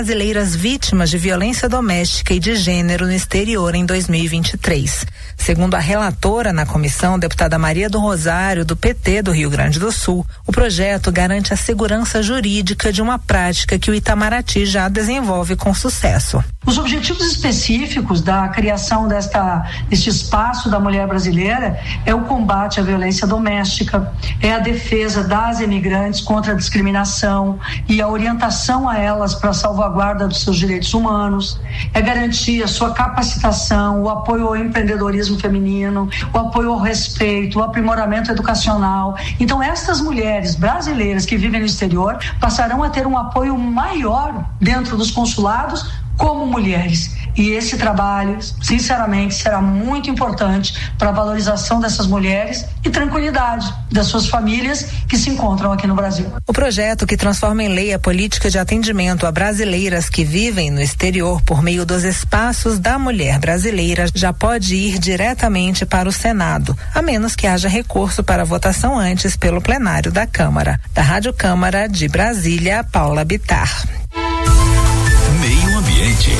brasileiras vítimas de violência doméstica e de gênero no exterior em 2023. Segundo a relatora na comissão, deputada Maria do Rosário, do PT do Rio Grande do Sul, o projeto garante a segurança jurídica de uma prática que o Itamaraty já desenvolve com sucesso. Os objetivos específicos da criação deste espaço da mulher brasileira é o combate à violência doméstica, é a defesa das imigrantes contra a discriminação e a orientação a elas para a salvaguarda dos seus direitos humanos, é garantir a sua capacitação, o apoio ao empreendedorismo feminino, o apoio ao respeito, o aprimoramento educacional. Então, estas mulheres brasileiras que vivem no exterior passarão a ter um apoio maior dentro dos consulados como mulheres. E esse trabalho, sinceramente, será muito importante para a valorização dessas mulheres e tranquilidade das suas famílias que se encontram aqui no Brasil. O projeto, que transforma em lei a política de atendimento a brasileiras que vivem no exterior por meio dos espaços da mulher brasileira, já pode ir diretamente para o Senado, a menos que haja recurso para votação antes pelo plenário da Câmara. Da Rádio Câmara de Brasília, Paula Bittar. Meio Ambiente.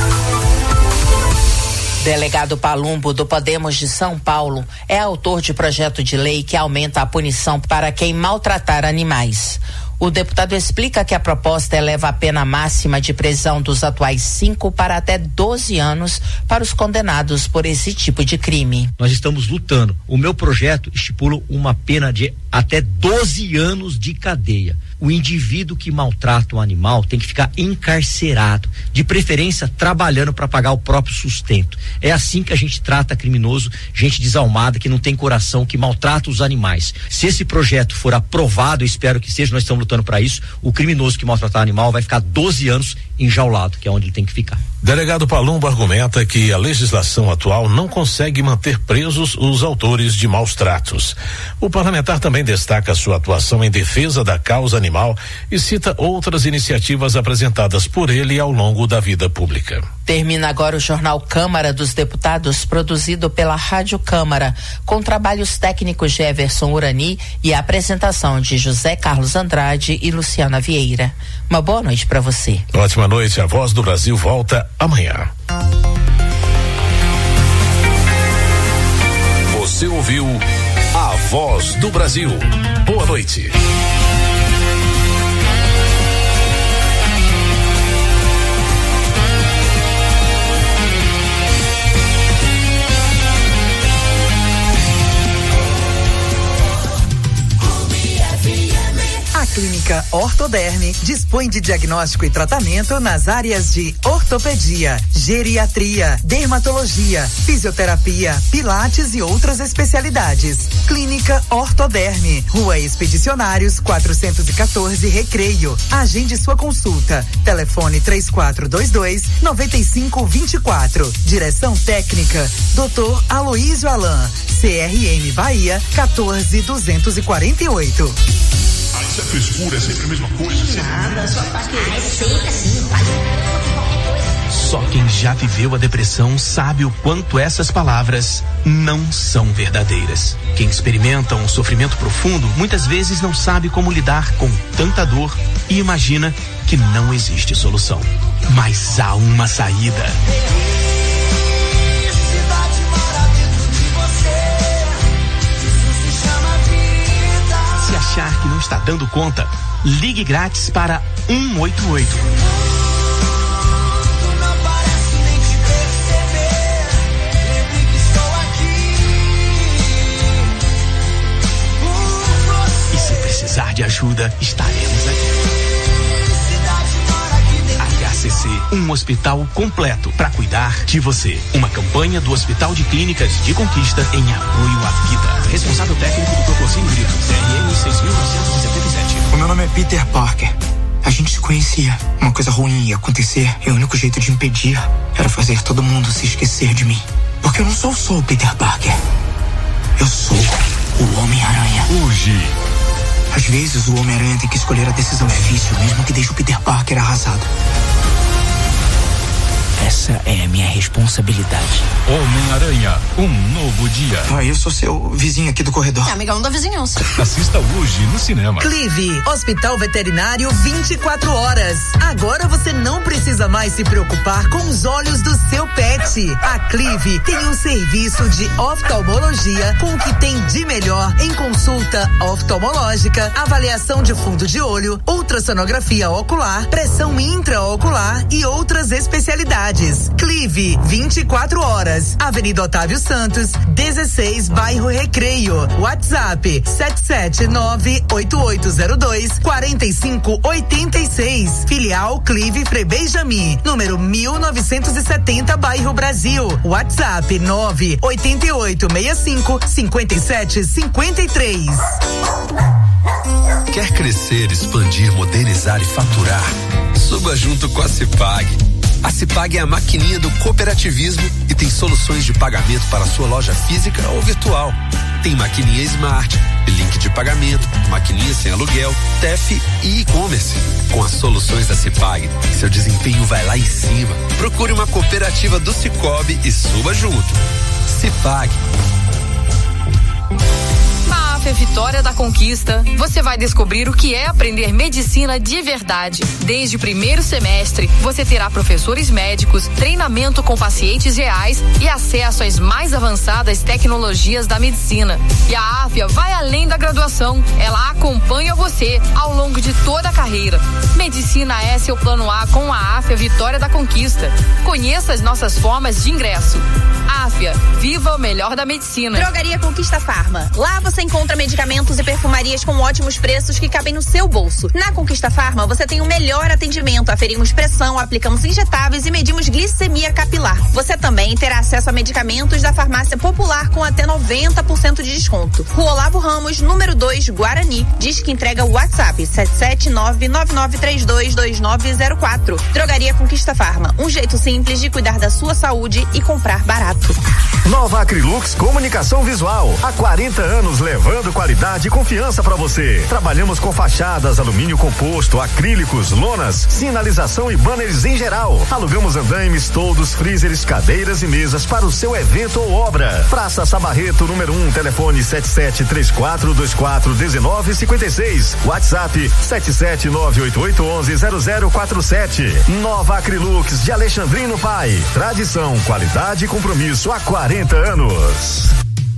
Delegado Palumbo, do Podemos de São Paulo, é autor de projeto de lei que aumenta a punição para quem maltratar animais. O deputado explica que a proposta eleva a pena máxima de prisão dos atuais 5 para até 12 anos para os condenados por esse tipo de crime. Nós estamos lutando. O meu projeto estipula uma pena de até 12 anos de cadeia. O indivíduo que maltrata um animal tem que ficar encarcerado, de preferência trabalhando para pagar o próprio sustento. É assim que a gente trata criminoso, gente desalmada, que não tem coração, que maltrata os animais. Se esse projeto for aprovado, eu espero que seja, nós estamos lutando para isso, o criminoso que maltratar animal vai ficar 12 anos enjaulado, que é onde ele tem que ficar. Delegado Palumbo argumenta que a legislação atual não consegue manter presos os autores de maus tratos. O parlamentar também destaca sua atuação em defesa da causa animal e cita outras iniciativas apresentadas por ele ao longo da vida pública. Termina agora o Jornal Câmara dos Deputados, produzido pela Rádio Câmara, com trabalhos técnicos de Everson Urani e a apresentação de José Carlos Andrade e Luciana Vieira. Uma boa noite para você. Ótima noite. A Voz do Brasil volta amanhã. Você ouviu A Voz do Brasil. Boa noite. A Clínica Ortoderme dispõe de diagnóstico e tratamento nas áreas de ortopedia, geriatria, dermatologia, fisioterapia, pilates e outras especialidades. Clínica Ortoderme, Rua Expedicionários 414, Recreio. Agende sua consulta. Telefone 3422-9524. Direção técnica Dr. Aloísio Alain, CRM Bahia 14248. Isso é frescura, é sempre a mesma coisa. Nada, só pra quê? É sempre assim, faz qualquer coisa. Só quem já viveu a depressão sabe o quanto essas palavras não são verdadeiras. Quem experimenta um sofrimento profundo muitas vezes não sabe como lidar com tanta dor e imagina que não existe solução. Mas há uma saída. Se achar que não está dando conta, ligue grátis para 188. E se precisar de ajuda, estaremos aqui. HCC, um hospital completo para cuidar de você. Uma campanha do Hospital de Clínicas de Conquista em apoio à vida. Responsável técnico do Proporcínio Grito, CRM 6977. O meu nome é Peter Parker. A gente se conhecia. Uma coisa ruim ia acontecer e o único jeito de impedir era fazer todo mundo se esquecer de mim. Porque eu não sou só o Peter Parker. Eu sou o Homem-Aranha. Hoje. Às vezes o Homem-Aranha tem que escolher a decisão difícil, mesmo que deixe o Peter Parker arrasado. Essa é a minha resposta. responsabilidade. Homem-Aranha, um novo dia. Eu sou seu vizinho aqui do corredor. Amigão da vizinhança. Assista hoje no cinema. Clive, Hospital Veterinário 24 horas. Agora você não precisa mais se preocupar com os olhos do seu pet. A Clive tem um serviço de oftalmologia com o que tem de melhor em consulta oftalmológica, avaliação de fundo de olho, ultrassonografia ocular, pressão intraocular e outras especialidades. Clive, 24 horas. Avenida Otávio Santos, 16, bairro Recreio. WhatsApp 779-8802-4586. Filial Clive Frei-Benjamin, número 1970, bairro Brasil. WhatsApp 98865-5753. Quer crescer, expandir, modernizar e faturar? Suba junto com a Cipag. A Cipag é a maquininha do cooperativismo e tem soluções de pagamento para a sua loja física ou virtual. Tem maquininha Smart, link de pagamento, maquininha sem aluguel, TEF e e-commerce. Com as soluções da Cipag, seu desempenho vai lá em cima. Procure uma cooperativa do Cicobi e suba junto. Cipag. Na AFIA Vitória da Conquista, você vai descobrir o que é aprender medicina de verdade. Desde o primeiro semestre, você terá professores médicos, treinamento com pacientes reais e acesso às mais avançadas tecnologias da medicina. E a AFIA vai além da graduação, ela acompanha você ao longo de toda a carreira. Medicina é seu plano A com a AFIA Vitória da Conquista. Conheça as nossas formas de ingresso. AFIA, viva o melhor da medicina. Drogaria Conquista Farma. Lá você encontra medicamentos e perfumarias com ótimos preços que cabem no seu bolso. Na Conquista Farma você tem o melhor atendimento. Aferimos pressão, aplicamos injetáveis e medimos glicemia capilar. Você também terá acesso a medicamentos da farmácia popular com até 90% de desconto. Rua Olavo Ramos, número 2, Guarani. Diz que entrega o WhatsApp 779-9932-2904. Drogaria Conquista Farma. Um jeito simples de cuidar da sua saúde e comprar barato. Nova Acrylux Comunicação Visual. Há 40 anos levando qualidade e confiança para você. Trabalhamos com fachadas, alumínio composto, acrílicos, lonas, sinalização e banners em geral. Alugamos andaimes, toldos, freezers, cadeiras e mesas para o seu evento ou obra. Praça Sabarreto, número 1, telefone 7734241956. WhatsApp 77988110047. Nova Acrylux de Alexandrino Pai. Tradição, qualidade e compromisso há 40 anos.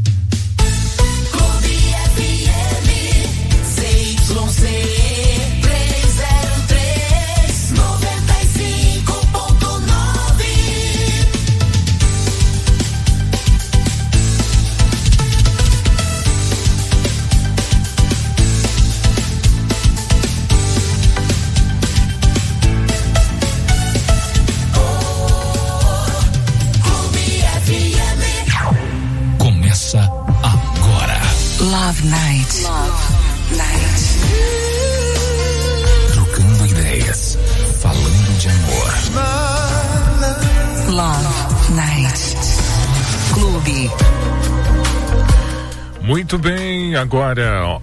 Love Night. Love Night. Trocando ideias, falando de amor. Love Night. Clube. Muito bem, agora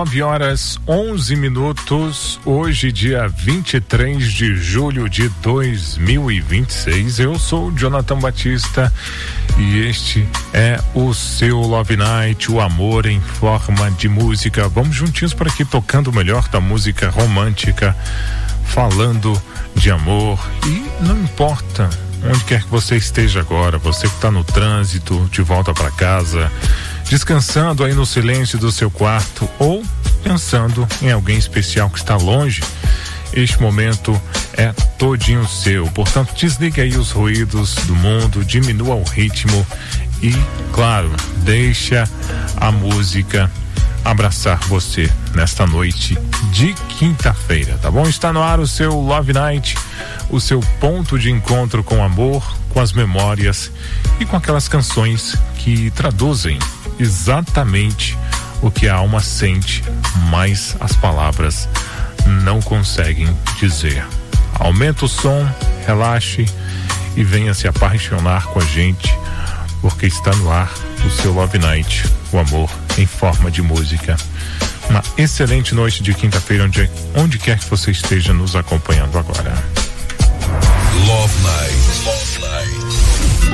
9h11. Hoje, dia 23 de julho de 2026. Eu sou o Jonathan Batista e este é o seu Love Night, o amor em forma de música. Vamos juntinhos por aqui tocando o melhor da música romântica, falando de amor. E não importa onde quer que você esteja agora, você que está no trânsito, de volta para casa, descansando aí no silêncio do seu quarto ou pensando em alguém especial que está longe, este momento é todinho seu. Portanto, desligue aí os ruídos do mundo, diminua o ritmo e, claro, deixa a música abraçar você nesta noite de quinta-feira, tá bom? Está no ar o seu Love Night, o seu ponto de encontro com amor, com as memórias e com aquelas canções que traduzem exatamente o que a alma sente, mas as palavras não conseguem dizer. Aumenta o som, relaxe e venha se apaixonar com a gente, porque está no ar o seu Love Night, o amor em forma de música. Uma excelente noite de quinta-feira, onde quer que você esteja nos acompanhando agora. Love Night. Love Night.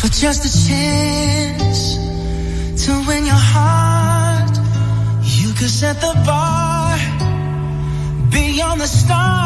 for just a chance to win your heart. You could set the bar beyond the stars.